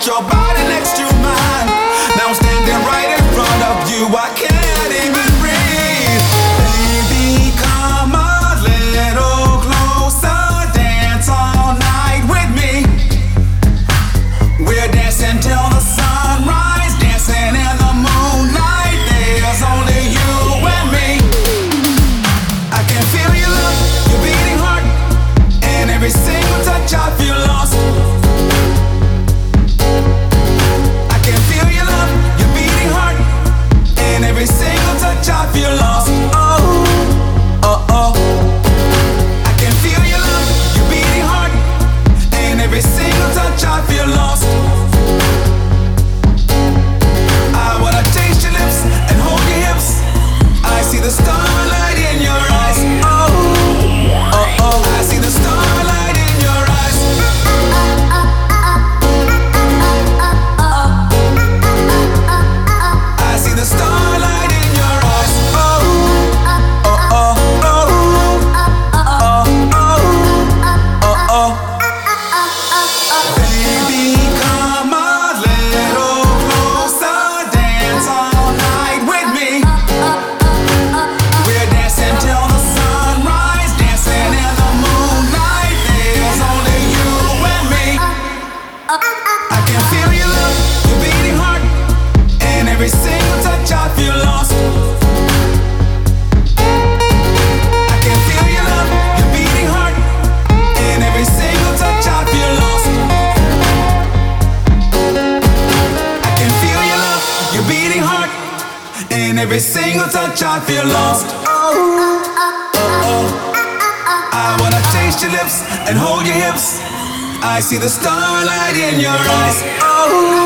put your body next to mine. Now I'm standing right in front of you, I can't even breathe. Baby, come a little closer, dance all night with me. We're dancing till the sunrise, dancing in the moonlight. There's only you and me. I can feel your love, your beating heart, and every single touch I feel lost. I can feel your love, your beating heart, and every single touch I feel lost. Oh, oh, oh. I can feel your love, your beating heart, and every single touch I feel lost. I wanna taste your lips and hold your hips. I see the starlight in your eyes. Oh, oh, oh. I see the starlight in your eyes. I see the starlight in your eyes. Oh, oh, oh, oh, oh, oh, oh. Baby, come a little closer, dance all night with me. We're dancing till the sunrise, dancing in the moonlight. There's only you and me. I can feel your love, your beating heart, and every single touch I feel lost. I can feel your love, your beating heart, and every single touch I feel lost. I can feel your love, your beating heart, and every single touch I feel lost. I wanna taste your lips and hold your hips. I see the starlight in your eyes. Oh.